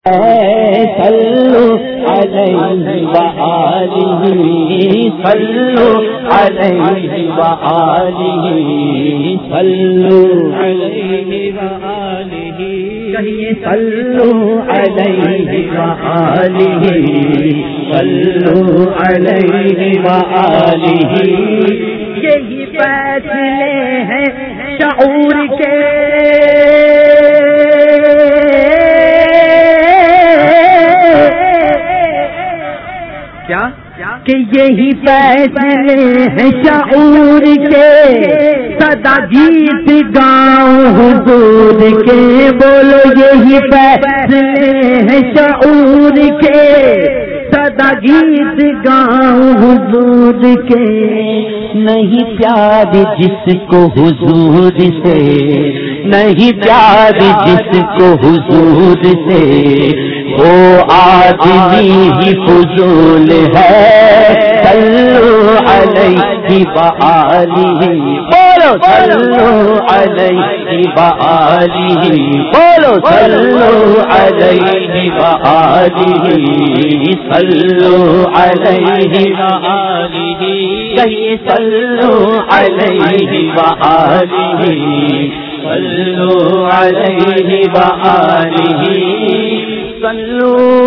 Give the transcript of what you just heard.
صلوا علیہ وآلہ صلوا علیہ وآلہ صلوا علیہ وآلہ کہیے صلوا علیہ وآلہ صلوا علیہ وآلہ یہی فیصلے ہیں شعور کے کہ یہی فیصلے ہیں شعور کے صدا گیت گاؤں حضور کے بولو یہی فیصلے ہیں شعور کے صدا گیت گاؤں حضور کے نہیں پیار جس کو حضور سے نہیں پیار جس کو حضور سے وہ آدمی ہی فضول ہے صلو علیہ وآلہ بولو صلو علیہ وآلہ بولو صلو علیہ وآلہ صلو علیہ وآلہ کہیے صلو علیہ وآلہ صلو علیہ وآلہ صلو